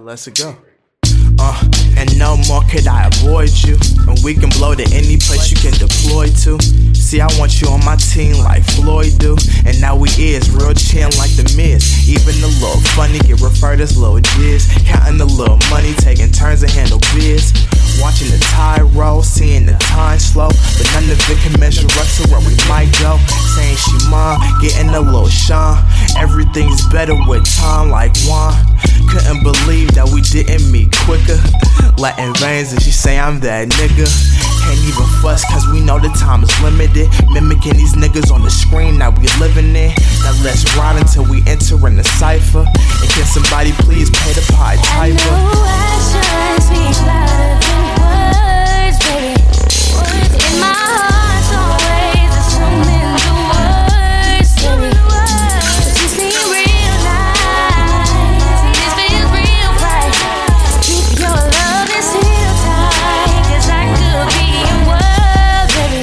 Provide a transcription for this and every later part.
let's go. And no more could I avoid you. And we can blow to any place you can deploy to. See, I want you on my team like Floyd do. And now we is real chin like the Miz. Even the little funny get referred as little jizz. Counting the little money, taking turns to handle biz. Watching the tide roll, seeing the time slow. But none of it can measure up to where we might go. Saying she mine, getting a little shine. Everything's better with time like wine. Couldn't believe that we didn't meet quicker. Latin veins and she say I'm that nigga. Can't even fuss cause we know the time is limited. Mimicking these niggas on the screen, now we living it. Now let's ride until we enter in the cypher. And can somebody please pay the Pied Piper? I know actions speak louder than words, baby. In my heart's always assuming the worst, baby. But you seem real nice, and this feels real right. Keep your love and seal tight, cause I could be your world, baby.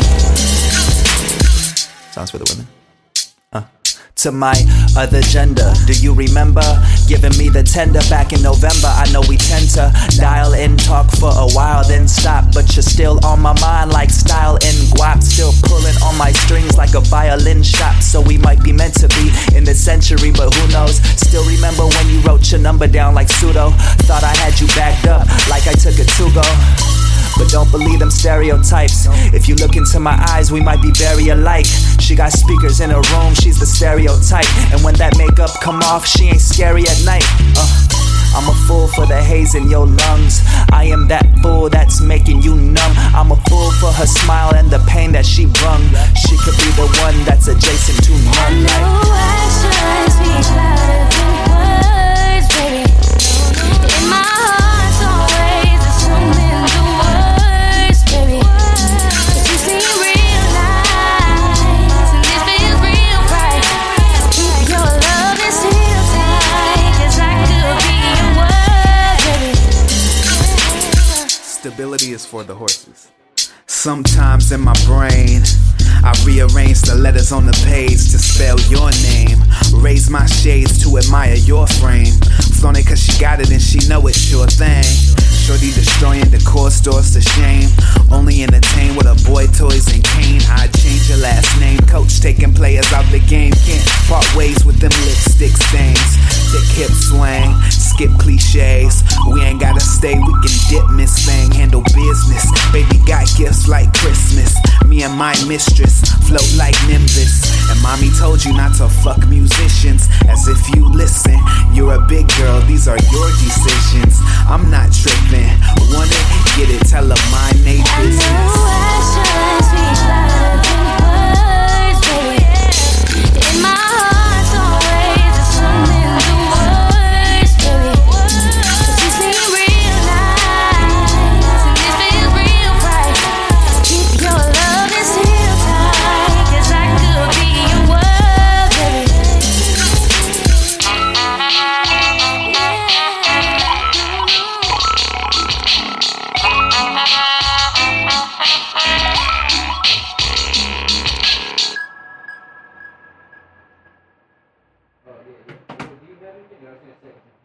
Songs for the women. To my other gender, do you remember giving me the tender back in November? I know we tend to dial in, talk for a while, then stop. But you're still on my mind like style and guap. Still pulling on my strings like a violin shop. So we might be meant to be in this century, but who knows? Still remember when you wrote your number down like pseudo. Thought I had you backed up like I took a to-go. But don't believe them stereotypes. If you look into my eyes, we might be very alike. She got speakers in her room, she's the stereotype. And when that makeup come off, she ain't scary at night. I'm a fool for the haze in your lungs. I am that fool that's making you numb. I'm a fool for her smile and the pain that she brung. She could be the one that's adjacent to none. I know actions speak louder than words, baby. In my heart's always assuming the worst, baby. But you seem real nice, and this feels real right. Keep your love and seal tight, cause I could be your world, baby. Stability is for the horses. Sometimes in my brain, I rearrange the letters on the page to spell your name. Raise my shades to admire your frame. Flaunt it cause she got it and she know it's sure thing. Shorty destroying decor stores to shame. Only entertain with her boy toys and cane. I change your last name. Coach taking players out the game. Can't part ways with them lipstick stains. Thick hip swing, skip cliches. We ain't gotta stay, we can dip, Miss Thing. Handle business, baby got gifts like Christmas. Me and my mistress float like Nimbus. And mommy told you not to fuck musicians. As if you listen, you're a big girl, these are your decisions. I'm not tripping, want it,